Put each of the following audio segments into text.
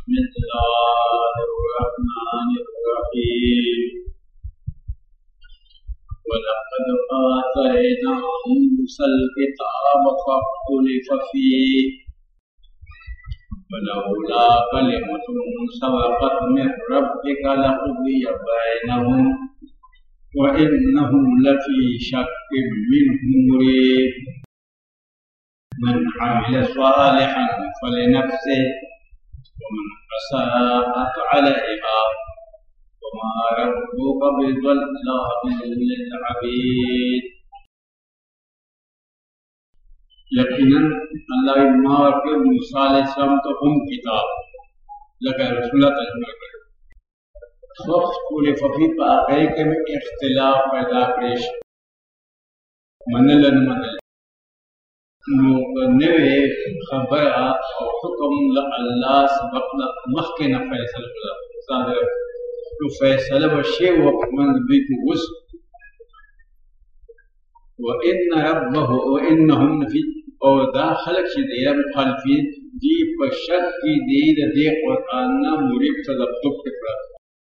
बिस्मिल्लाहिर्रहमानिर्रहीम वलक़द आतैना मूसल किताब फ़ख्तुलिफ़ फ़ीहि वलौला कलिमतुन सबक़त मिन रब्बिक लक़ुदिय बैनहुम वइन्नहुम लफ़ी शक्किम मिन्हु मुरीब। मन अमिल सालिहन फलिनफ्सिहि वमन असाअ फअलैहा वमा रब्बुका बिज़ल्लामिन लिल-अबीद। यकीनन अल्लाह मार के मूसा अलैहिस्सलाम तो हम किताब लगा रसूलुल्लाह तर्जुमा करे फ़ख्तुलिफ़ फ़ीहि पाए के में इख्तिलाफ पैदा करेश मनलन मनल नवे खबर और हुक्म अल्लाह सबक मखके न फैसला सादर तो फैसला वशे वक्त मन भी उस व इन रब्बहु व इन्नहुम फी और दा खलक से देरा मुखालफिन दी पशक की देर दे कुरान ना मुरीब तदब्बुक के पर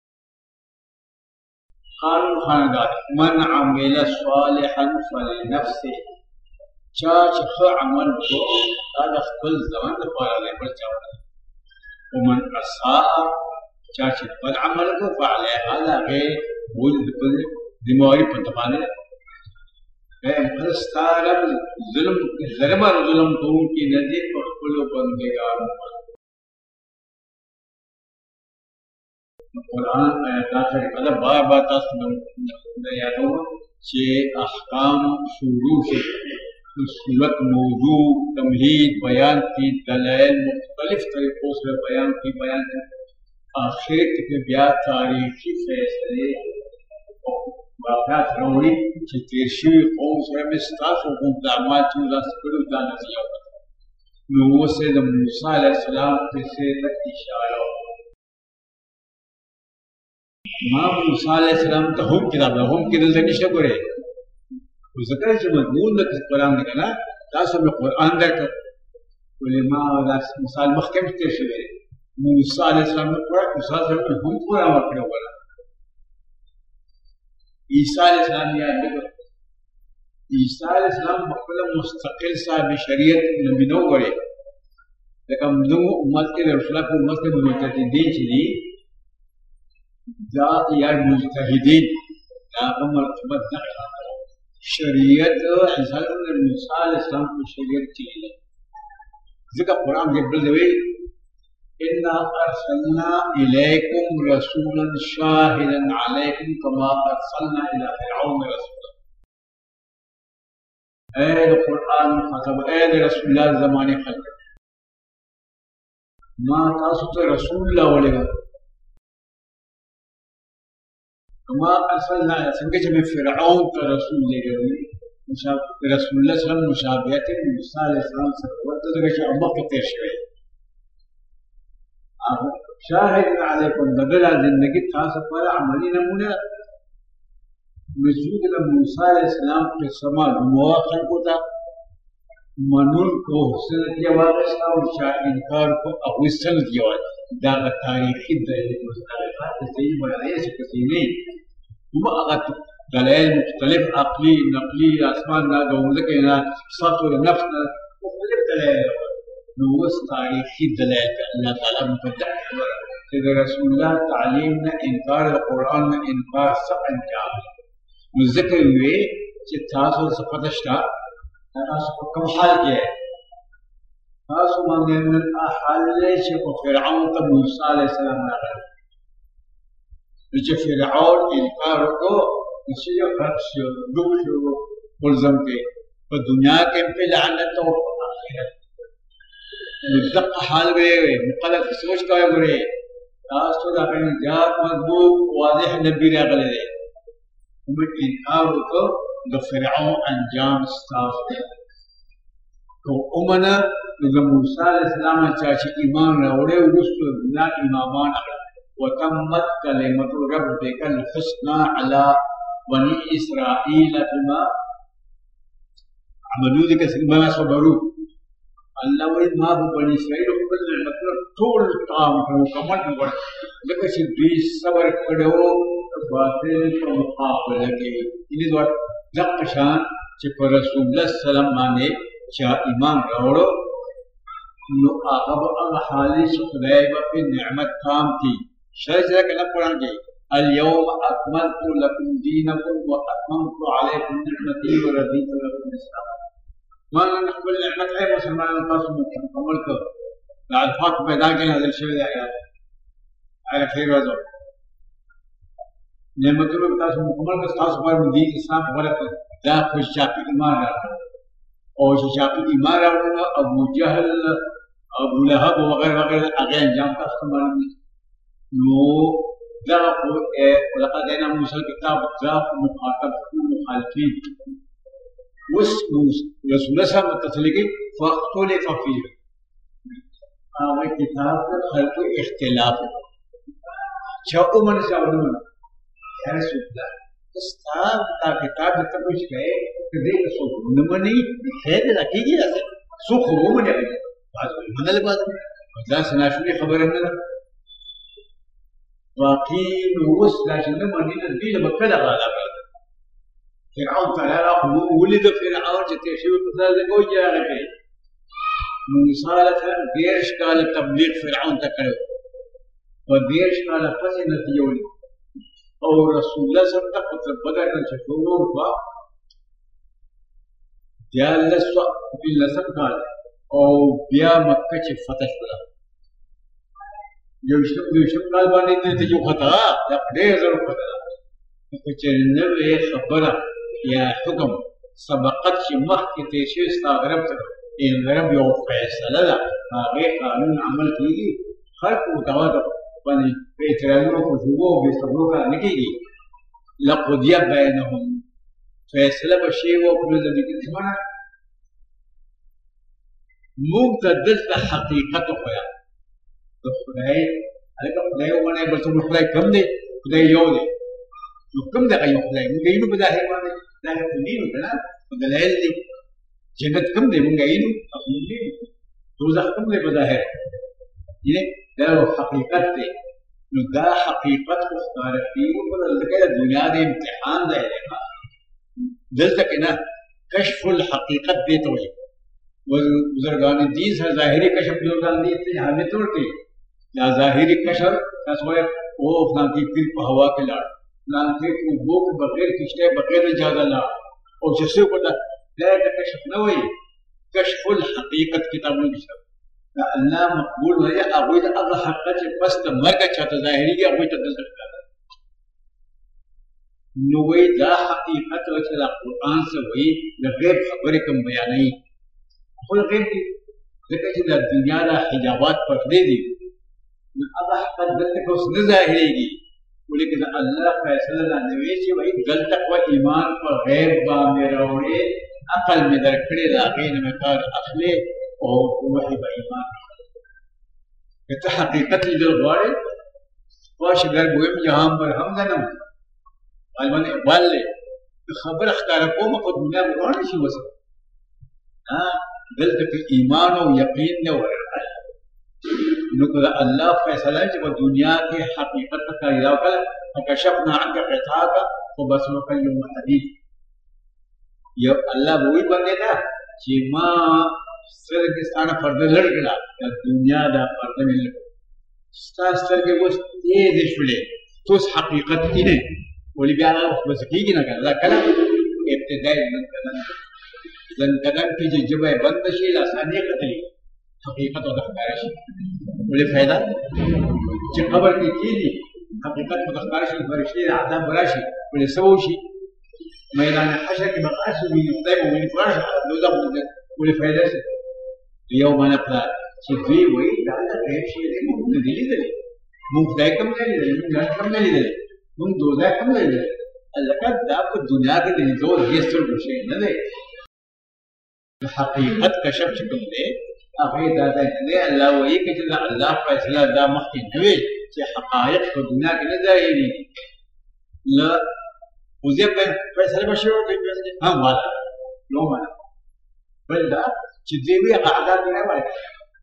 खानदार मन अमिल सालिहन फलिनफ्सिहि चाच अमल को ताकत कुल ज़मान पारा ले पर चावल उमन असाअ चाच बद अमल को पाले आला के बोल दिमागी पंतमाने है मुस्तारब जुल्म तो उनकी नज़र पर कुल बंदेगार कुरान आयत मतलब बार बार तस्म यादों से अहकाम शुरू से सूरत मौजू तमहीद बयान की दलाइल मुख्तलिफ तरीकों से बयान की आखिर के ब्याह तारीखी फैसले वाक़यात रौड़ी चितेशी कौम से मिस्ताफ हुकुम दामाद चूला सकुल दाना दिया लोगों से मूसा अलैहिस्सलाम से तक इशारा मां मूसा अलैहिस्सलाम तो हम किताब से निश्चय करे ذکر چې مضمون د قرآن دی کنه تاسو به قرآن درته علما دا مثال مخکې تیر شوی موسی علیه السلام په قرآن موسی علیه السلام هم قرآن ورکړی ولا عیسی علیه السلام یا عیسی علیه السلام خپل مستقل صاحب شریعت نبی نو غړي لکه موږ امت کې رسول الله په امت کې مجتهدین چې دي دا یا مجتهدین دا کوم مرتبه نه शरीयत मूसा अलैहिस्सलाम की शरीयत चाहिए जिसका कुरान के बदले इन्ना अरसलना इलैकुम रसूलन शाहिदन अलैकुम कमा अरसलना इला फिरऔन रसूला। ऐ कुरान खत्म ऐ रसूलुल्लाह ज़माने खत्म मां तासु तो रसूलुल्लाह वलेगा कमा अरसलना संगे जब फिरऔन का रसूल ले गए रसूलुल्लाह सल्लल्लाहु अलैहि मुशाबियत मूसा अलैहिस्सलाम से वर्त जगह से अम्मा के पेश हुए अब शाहिद अलैकुम बदला जिंदगी खास पर अमली नमूना मौजूद मूसा अलैहिस्सलाम के समाज मुआखर को था मनून को हुस्न की आवाज और शाह इनकार को अहुस्न की आवाज दागा तारीखी दलील मुस्तलफात सही बनाए से किसी नहीं ثم أخذت دلائل مختلف عقلي نقلي أسمان نا جوزك هنا سطر نفس مختلف دلائل نوس تاريخي دلائل الله تعالى مفتح سيد رسول الله تعليمنا إنكار القرآن إنكار سبع انجام وذكر हुए कि तासो सपदश्ता तासो कम हाल किया तासो मांगे من أحل شيء فرعون موسى عليه السلام نقل چې فرعون انکار وکړو چې یو خرڅ دوه ملزم کې په دنیا کې په لعنت او په آخرت مدقق حال به مقلد سوچ کوي غره تاسو دا په ځات مضبوط واضح نبی راغلی دی موږ انکار وکړو د فرعون انجام ستاسو کو اومنه د موسی علیه السلام چې ایمان راوړی ورسره دا ایمان وتمت كلمة ربك الحسنى على بني إسرائيل بما عملوا ذلك بما صبروا الله وایي ما په بني اسرائیل خپل نعمتونه ټول تام کړو مکمل کړو لکه چې دوی صبر کړو باطل په مقابله کې دې دوه دغه شان چې پر رسول الله سلام باندې چې ایمان راوړو نو هغه به هغه حالې چې خدای به په نعمت تام کړي شاید کله قرآن کې اليوم اكملت لكم دينكم واتممت عليكم نعمتي ورضيت لكم الاسلام ما نقبل نعمت ہے مسلمانوں کا مکمل کر الفاظ پیدا کے نازل شوی آیات على خیر وزو نعمتوں کا مکمل کا خاص پر دین اسلام برت دا خوش چاپی ایمان اور جو چاپی ایمان ابو جہل ابو لہب وغیرہ وغیرہ آگے انجام کا استعمال نو ذاق ولقد اتينا موسى الكتاب ذاق مخاطب المخالفين رسول الله صلى الله عليه وسلم فاختلف فيه هذا كتاب خلق اختلاف شاء من شاء يا رسول الله استاب كتاب تبوش گئے کہ دیکھ سو نمنی ہے لکیږي سو خو من بعض منل بعض دا سناشونی خبر نه واقعي وس لكن لما نينا الدين بكذا غالب فرعون تعالى ولد فرعون تشوف مثال زوجة غير مصالحة بيرش قال تبليغ فرعون تكره وبيرش قال فزنة يولي أو رسول الله صلى الله عليه وسلم بدأ نشوفه فا جال لسوا في لسان قال أو بيا مكة فتح بلا يوشم قال باندې ته جو خطا دا ډېر ضرور خطا چې نوې خبره یا حکم سبقت چې مخکې ته شي استغرب ته ان غرب یو فیصله ده هغه قانون عمل کیږي خلق متواتر باندې په اعتراضونو کو جوړو به صبر نه کیږي لقضي بينهم فیصله بشي او په دې کې څه مبتدل حقیقت خو خدای هغه خدای ونه بل څه خدای کم دی خدای یو دی نو کوم دی یو خدای موږ یې نو په ظاهر باندې ظاهر دی نو کنه په دلایل دی جنت کوم دی موږ یې نو خپل دی دوزخ کوم دی په ظاهر یې دا حقیقت دی نو دا حقیقت خو ښکاره کیږي په دغه دنیا د امتحان دی دلته کنه کشف الحقیقت دی ته وایي بزرگان دین سره ظاهري کشف بزرگان دین ته حامل ورته یا ظاهری کشف تاسوی وہ فلان کی پیر په هوا کې لاړ فلان کې وہ بغیر کشته بغیر اجازه لاړ او چې څه وکړه دا کشف نه وایي کشف الحقیقت کتابونه دي دا الله مقبول وایي هغه د هغه حقیقت پس د مرګ چاته ظاهري هغه ته دلته نو وایي دا حقیقت او چې قرآن څه وایي د غیب خبرې کوم بیانوي خپل غیب دي ځکه چې د دنیا د حجابات پردې دي هذا حقیقت دلته کوس نه ظاهريږي ولیکن الله فیصله دا نوي چې وایي دلته کو ایمان پر غیب باندې راوړي عقل مې درکړي دا غین مې کار اخلي او وحي به ایمان ته حقیقت دې غواړي واش ګر ګویم جهان پر هم نه علمان اقبال له خبر اختار کوم په دنیا باندې شي وسه دلته ایمان او یقین نه ورته نو کله الله فیصله چې په دنیا کې حقیقت ته راوړل فکشفنا عنك غطاءك وبصرك اليوم حديد یو الله وی باندې دا چې ما سترګې ستانه پرده لړګلا د دنیا دا پرده مې لړ ستاسو وس دې شولې توس حقیقت کې نه ولې بیا بس کېږي نه کله کله ابتدائي لن قدم کې چې جبه بند شي لاسانه قتلې حقیقت او ښکار شي ولې فائدہ چې خبر کې کېږي حقیقت او ښکار شي فرشتي عذاب راشي ولې سوو شي میدان حشر کې مقاصد وي خدای مو ویني فرش دوزخ ولې فائدہ شي یو باندې پلان چې دوی وایي دا د غیب شي دې موږ نه دي لیدلې موږ خدای کوم نه لیدلې موږ کوم نه لیدلې موږ دوزخ کوم نه لیدلې لکه دا په دنیا کې د زور هیڅ څه شي نه دی حقیقت کشف چې کوم دی هغه دا دی الله وایي چې الله فیصله دا مخکې نه وي چې حقایق په دنیا کې نه ظاهري لا وزي فیصله بشو هم والا نو معنا بل دا چې دوی هغه عذاب نه ورکړي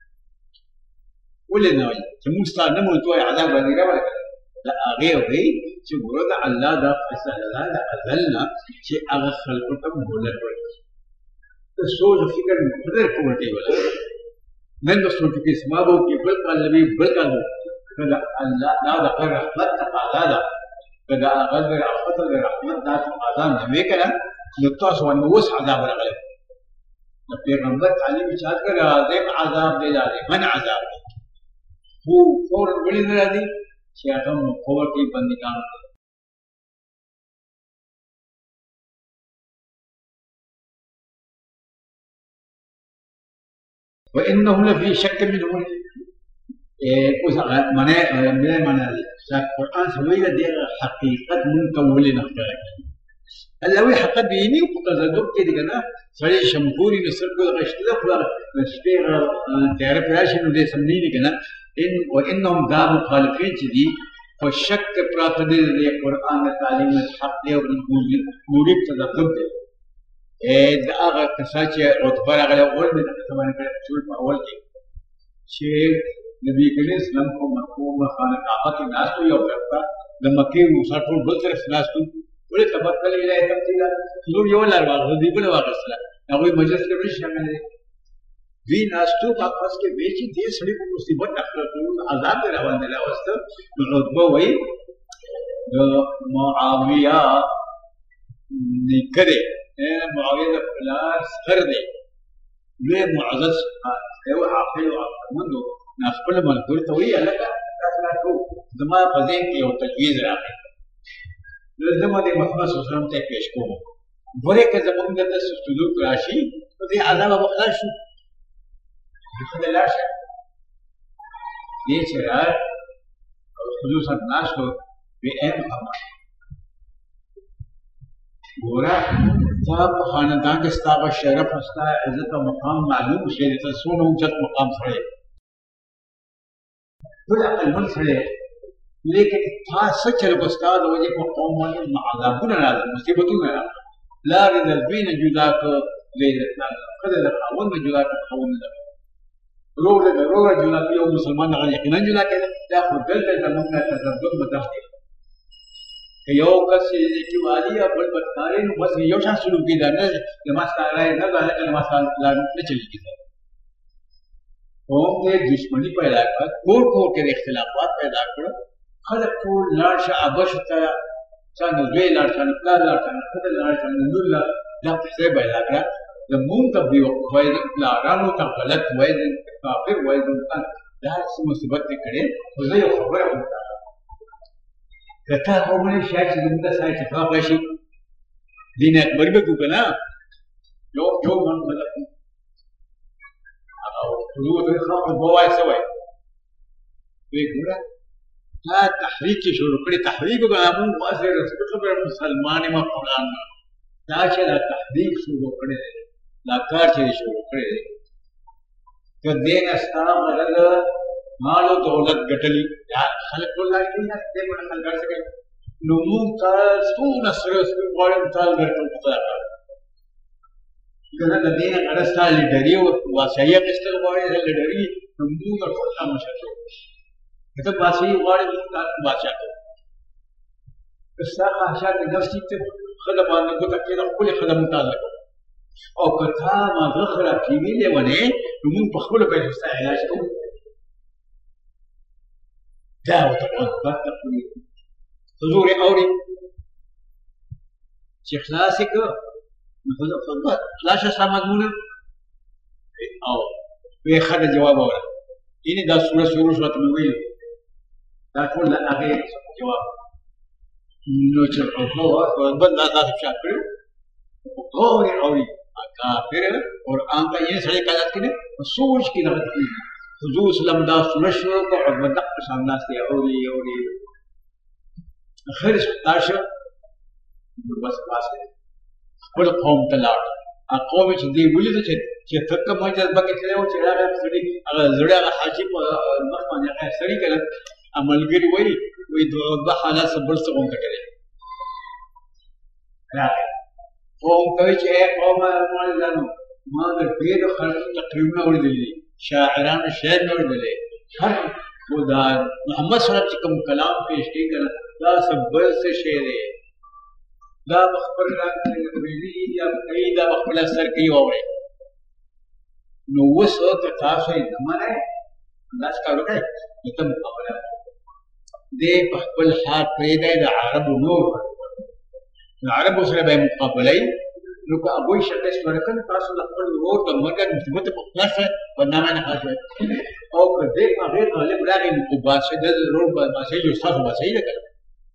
ولې نه وایي چې موږ ستا نه مونږ ته عذاب باندې نه ورکړي دا هغې وایي چې ګوره د الله دا فیصله ده د ازل نه چې هغه خلکو ته مهلت ورکړي ته سوچ او فکر مې قدر کوټې ولا نن د سوچ کې سبب او کې بل کال نبی بل کال کله الله دا د رحمت تقاضا ده کله هغه د رحمت دا تقاضا نه وکړه نو تاسو باندې اوس عذاب راغلی د پیغمبر تعلیم چې هغه عظیم عذاب دی من عذاب هو فورا ولې نه راځي چې هغه مقوه کې بندګان وإنه لفي شك منه اوس معنی چې قرآن سویله د حقیقت مونږ ته ولې نه ښکاره کوي الله وایي حقیقت بیني په تصدق کې دی که نه سړی شمپوري نو سترګو دغه شته ده خو دغه شپې تیاره پرې راشي نو دی سم نه دي که نه وانهم دا مخالفین چې دي په شک کې پراته دي د قرآن د تعلیم حق دی او مرید تذبذب دی د هغه کسان چې عتبه راغلی اول مې دغه څه باندې کړی چې په اول کې چې نبي کریم اسلام کو مفهوم خانه کعبه کې ناست یو طرف ته د مکې موسی ټول بل طرف ناست ولې تبکل الیه تبتیلا نور یو لار واغله دی بل واغسله هغوی مجلس کې نه شامل دي دوی ناستو په پس کې وی چې دې سړي په مصیبت اخلاق عذاب روان دی راوسته نو عتبه وایي د معاویه نیکه دی معاویه د پلار سخر دی لوی معزز یو عاقل او عقلمند نو خپل ملګرو ته وایي هلکه دا کار کوو زما په ذهن کې یو تجویز راغی نو زه به د محمد صلی الله علیه وسلم ته یې پېښ کوم ګورې که زموږ دلته سلوک راشي نو دې عذابه به خلاص شو ښځه لاړ شه دې چې راغی او حضور صاحب ناست و وی ای محمد ګوره تا په خاندان کې ستا به شرف او ستا عزت او مقام معلوم شي ته څومره اوچت مقام سړی ټول عقلمند سړی لیکن تا څه چل په ستا د وجې په قوم باندې عذابونه راځي مصیبتونه راځي پلار یې د زوی نه جدا کړ زوی یې د پلار نه ښځه د خاوند نه جدا کړ خاوند نه ورور یې د ورور نه جدا کړ یو مسلمان هغه یقینا جدا کېده دا خو دلته زموږ نه تزبذب مدح دی که یو کس چې والي یا بل بدکاري نو بس یو شان سلوک دی دا نه زما ستا رایې نه ده هلکه زما ستا لار نه چلېږي قوم کې دشمني پیدا کړه کور کور کې اختلافات پیدا کړه خلک ټول لاړ شه ابشو ته چا نو زوی لاړ شه نو پلار لاړ شه نو ښځه لاړ شه نو لور لاړ دا قصې پیدا کړه زمونږ ته بېوقوف وایي د پلارانو ته غلط وایي د کافر وایي د دا څه مصیبت دې کړې خو زه یو خبره وکړم که تا ومنې شاید چې زموږ سره اتفاق راشي دین اکبر به کوو که نه یو من مطلب او حضور ته خلق به وایي څه وایي وایي ګوره تا تحریک چې شروع کړې تحریک وکړه مونږ واسې رسول خبره مسلمان یم قرآن دا چې دا تحریک شروع کړی دی دا کار چې شروع کړی دی که دې نه ستا مدد مال او دولت ګټلي خلک ټول لاړ کړي نه دې باندې خلک ګټ سکل نو مونږ ته څونه سره غواړم تال ګټل خدای کار کنه د دې نه غره ستا لیډري او واسعي اخیستل غواړي لیډري نو موږ ټول خاموشه شو ته واسعي غواړي موږ بادشاه کوو که ستا خواهشات نفس چې ښځه باندې ګوته کېده خپلې ښځه متعلق او که تا ماغه خراب کېږي لیونې نو موږ په خپلو پیسو ستا علاج کوو دا ورته بد تقوی حضور یې اوري چې خلاص یې کړ نو خلاص شه ستا مضمونه او ویې ښه ده جواب اوره یعنې دا سوره شروع شوه ته مې ویلي دا ټول د هغې جواب نو چې بل دا داسې فشار کړی غور یې اوري کافر قرآن ته یې سړی قضات کړي په سوچ کې دغه کېږي حضور اسلام دا سوره شروع کړه او په دقه شان ناست دی اوري اخر ستار شو نو بس خلاص دی خپل قوم ته لاړ هغه قوم چې دی ولیده چې ته کومه جذبه کې تللی و چې راغی سړي هغه زړه هغه حاجي په مخ باندې هغه سړي کړه ملګري وایي د عتبه حالات څه بل څه غونډه کړې راغی قوم ته وایي چې ای قومه مولدانو ما د ډېر خلکو تقریرونه اورېدلي، شاعرانو شعرونه اورېدلی، هر خو دا محمد صلی الله علیه وسلم چې کوم کلام پیش کړي که نه دا څه بل څه شی دی، دا به خپل ویلي یا کوي دا به خپله سر کوي واورئ. نو اوس که تاسو یې نه منئ داسې کار وکړئ نو ته مقابله دی په خپل حال پرېږدئ، د عربو نور د عربو سره به یې مقابله یي. نو که هغوی شکست ورکړل تاسو د خپل ورور د مرګ مثبت په خلاص شئ برنامه نه خلاص شئ، او که دې هغې غالب راغی نو خو بادشاه د ورور بادشاهي جو ستاسو بادشاهي ده که نه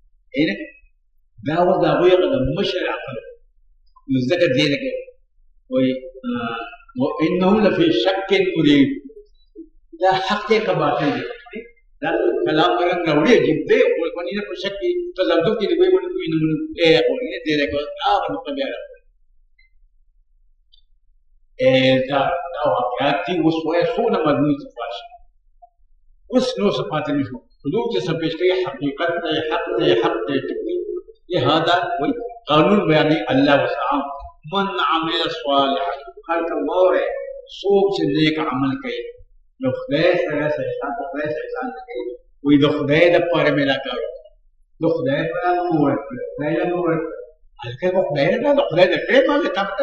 دا اوس د هغوی هغه د مشر عقل نو ځکه دې نه کوي وایي وانه لفي شک مريب، دا حق دی که باطل دی، دا کلام رنګ راوړي عجیب دی خو باندې نه په شک کې تزلزل کې دی وایي باندې کوي نمونه دې نه کوي هغه نقطه بیا راوړي. دا واقعات دي اوس وایه څومره مضمون صفات شي اوس نو څه پاتې نه شو، حضور چې څه پیش کوي حقیقت دی، حق دی، حق دی لهذا وایي قانون بیانوي الله وسعام من عمل صالحا هر که واورئ څوک چې نیک عمل کوي د خدای سره څه احسان د خدای سره احسان نه کوي وایي د خدای دپاره مې دا کار وکړ، د خدای پاره مو ورکړه، خدای له مو ورکړه هلکه خو خدای نه ده، د خدای د کړې ما مې تا ته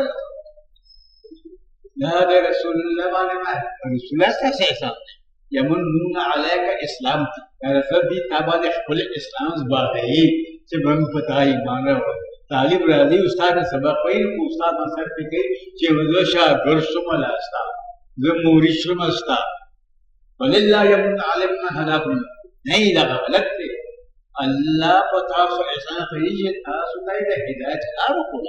دا د رسول الله باندې ما رسول الله ستاسې احسان دی. یمنون علیک اسلام دا رسول دي تا باندې خپل اسلام زباغوي چې به مې په تا ایمان راوړی. طالب راځي استاد سبق وایي نو استاد نصیحت پرې کوي چې زه شاګرد شوم له ستا، زه مرید شوم ستا، ولله یمن علی من هداکم نه دغه غلط دی. الله په تاسو احسان کوي چې تاسو ته د هدایت لار وښوده.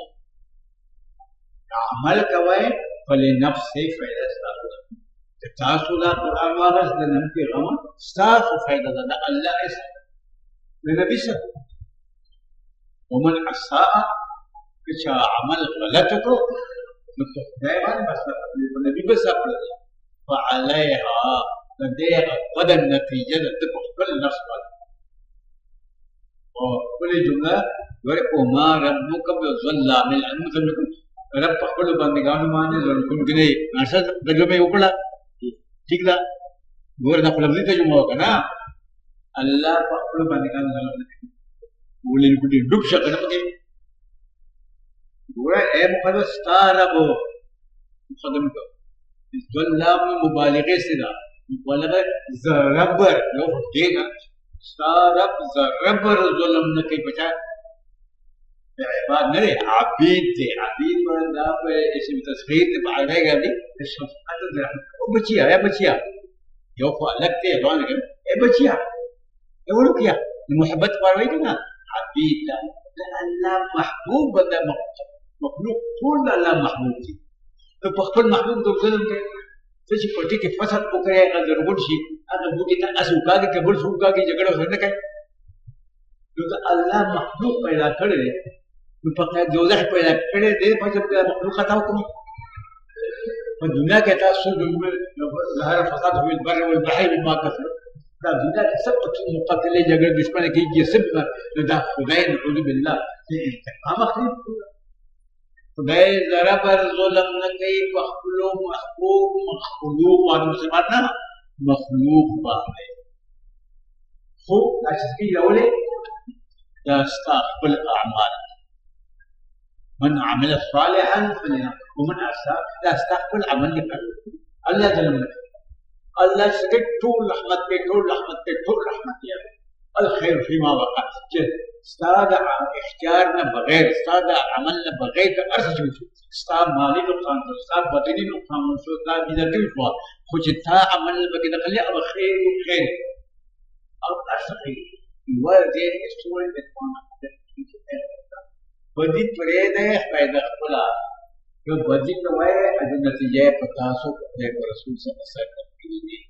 عمل کوئ فلنفس فایده ستاسو ده، چې تاسو دا قرآن واغست د نبي پیغام ستاسو فایده ده، د الله احسان د نبي سره. ومن اساء که چا عمل غلط کړو نو په خدای باندې بس په نبي بس کړل فعليها د دې غد نتیجه ده په خپل نفس باندې. او بلې جمله وایي وما ربک بظلام للعبید، رب په خپلو بندګانو باندې ظلم کوونکی نه دی. ناصر ترجمه یې وکړه ټیک ده، ګوره دا خو لفظي ترجمه وکړه نه، الله په خپلو بندګانو ظلم نه کوي ولې کوټې ډوب شه که نه پکې ګوره ای مقدس ستا رب مقدم کوه ظلام مبالغې سې ده، مبالغه زربر یو خو دې نه ستا رب زربر ظلم نه کوي په چا عباد نه دی، عبید دی. عبید دا په اسم تصغیر دی په عربی کې دی شفقت د رحمت او بچیا یا بچیا یو خو الګ دی روان کې ای بچیا یو ورکیا محبت پاروي کنه عبید دا الله محبوب بنده مخلوق ټول الله محبوب دي. نو په خپل محبوب د ظلم کوي څه چې پټي کې فساد وکړي هغه ضرور شي هغه بوټي ته اسو کاږي کبل شو کاږي جګړه ورنه کوي. نو دا الله محبوب پیدا کړی دی نو په دوزخ پیدا کړی دی په چې مخلوق خطا وکړي په دنیا کې تاسو ظاهر فساد هو البر والبحر بما كسب دا دنیا کې سب مقاتله جګړه دشمنه کېږي سب دا خدای نعوذ بالله انتقام اخلي. خدای ذره پر ظلم نه کوي په خپلو محبوب مخلوق باندې مسلمان نه مخلوق باندې خو دا چې کوي راولې دا ستا خپل اعمال من عمل صالحا فلنفسه ومن اساء دا ستا خپل عمل نه کوي الله ظلم نه کوي. الله چې ټول رحمت کوي ټول رحمت کوي ټول رحمت یې الخير فيما وقع چې ستا د اختیار نه بغیر ستا د عمل نه بغیر د هر څه شو ستا مالي نقصان شو ستا بدني نقصان شو ستا بدني شو خو چې تا عمل پکې دخلي او خیر خیر او هر څه خیر ورته استول په کومه بدی پرې ده پیدا خپل یو بدی کوي د نتیجې په تاسو د رسول صلی الله علیه وسلم